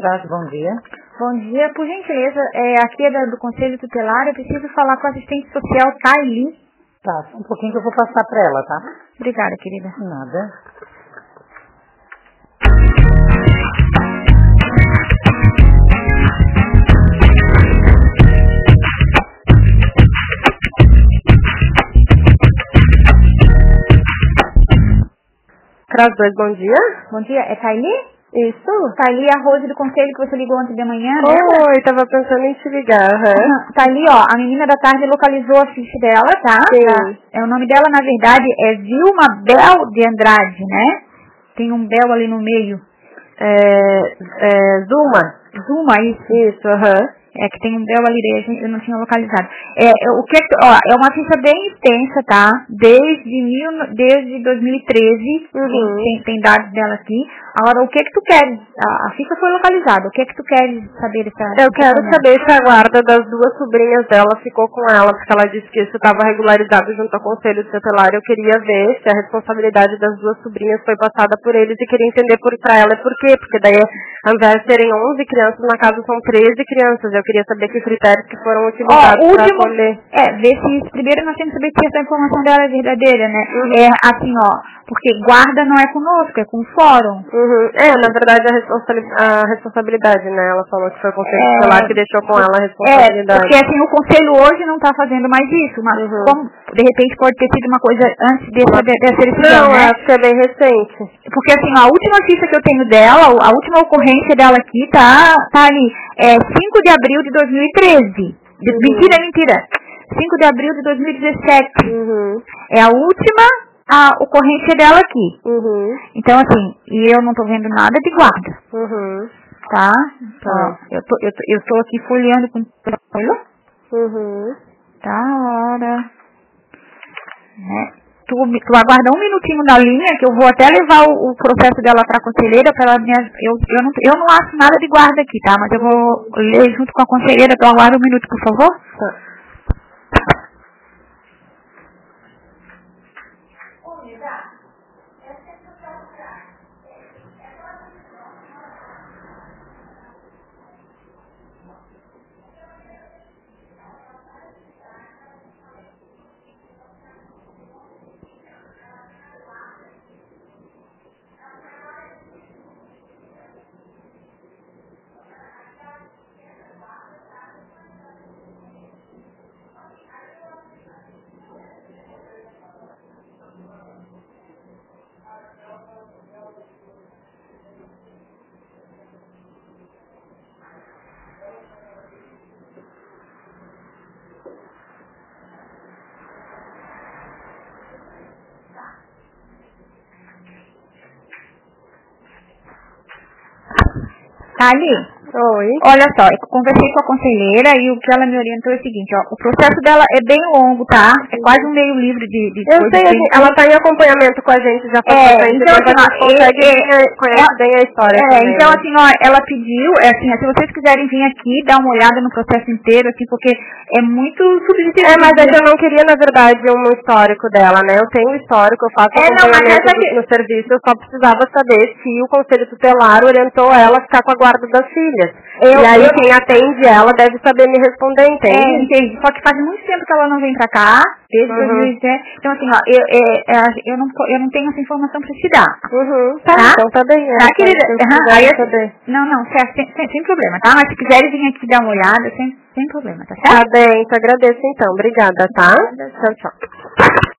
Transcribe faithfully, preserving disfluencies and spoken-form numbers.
Exato, bom dia. Bom dia, por gentileza, é, aqui é da, do Conselho Tutelar, eu preciso falar com a assistente social Thaili. Tá, um pouquinho que eu vou passar para ela, tá? Obrigada, querida. Nada. Traz dois, bom dia. Bom dia, é Thaili? Isso. Thaili é a Rose do Conselho que você ligou ontem de manhã, né? Oi, tava pensando em te ligar. Uhum. Thaili, ó, a menina da tarde localizou a ficha dela, tá? Sim. É, o nome dela, na verdade, é Vilma Bel de Andrade, né? Tem um Bel ali no meio. É, é Zuma. Zuma, isso. Isso, aham. Uhum. É que tem um Bel ali, eu não tinha localizado. É, o que, ó, é uma ficha bem extensa, tá? Desde, mil, desde dois mil e treze, uhum. tem, tem dados dela aqui. Agora, o que que tu queres? A, a ficha foi localizada. O que que tu queres saber dessa? Eu quero saber se a guarda das duas sobrinhas dela ficou com ela, porque ela disse que isso estava regularizado junto ao Conselho Tutelar. Eu queria ver se a responsabilidade das duas sobrinhas foi passada por eles e queria entender por pra ela por quê, porque daí, ao invés de serem onze crianças, na casa são treze crianças. Eu queria saber que critérios que foram utilizados oh, para colher. É, ver se primeiro nós temos que saber se essa informação dela é verdadeira, né? Uhum. É assim, ó, porque guarda não é conosco, é com o fórum. Uhum. É, na verdade a, responsabilidade, a responsabilidade, né? Ela falou que foi o Conselho é, Tutelar que deixou com ela a responsabilidade. É, porque assim, o Conselho hoje não está fazendo mais isso, mas uhum. como, de repente pode ter sido uma coisa antes dessa, dessa decisão, não, né? acho que é bem recente. Porque assim, a última ficha que eu tenho dela, a última ocorrência dela aqui tá, tá ali, é cinco de abril de dois mil e treze. Uhum. Mentira, mentira. cinco de abril de dois mil e dezessete. Uhum. É a última a ocorrência dela aqui. Uhum. Então assim, e eu não tô vendo nada de guarda. Uhum. Tá? Tá. Ó, eu, tô, eu, tô, eu tô aqui folheando com o Uhum. Tá, hora. Né? Tu, tu aguarda um minutinho na linha, que eu vou até levar o, o processo dela para a conselheira, para ela me, eu, eu, não, eu não acho nada de guarda aqui, tá? Mas eu vou ler junto com a conselheira, então aguarda um minuto, por favor. Tá. Tá ali? Oi. Olha só, eu conversei com a conselheira e o que ela me orientou é o seguinte, ó, o processo dela é bem longo, tá? É quase um meio livro de, de Eu sei, de... ela tá em acompanhamento com a gente, já faz é, bastante então, tempo, assim, a gente consegue, é, é, conhece é, bem a história é, também. então assim, ó, ela pediu, é, assim, se vocês quiserem vir aqui, dar uma olhada no processo inteiro, assim, porque é muito subjetivo. É, mas é que eu não queria, na verdade, um histórico dela, né? Eu tenho um histórico, eu faço é, acompanhamento não, que... no serviço, eu só precisava saber se o Conselho Tutelar orientou ela a ficar com a guarda das filhas. Eu, e aí eu... quem atende ela deve saber me responder, entende? É, entendi. Só que faz muito tempo que ela não vem pra cá, desde uhum. dois mil e dez. Então, assim, ó, eu, eu, eu, não, eu não tenho essa informação pra te dar. Uhum. Tá, tá? então tá bem. É, tá, querida? Uhum. Aí, saber. Não, não, certo, sem, sem, sem problema, tá? Mas se quiserem vir aqui dar uma olhada, sem, sem problema, tá certo? Tá bem, te agradeço então. Obrigada, tá? Tchau, tchau.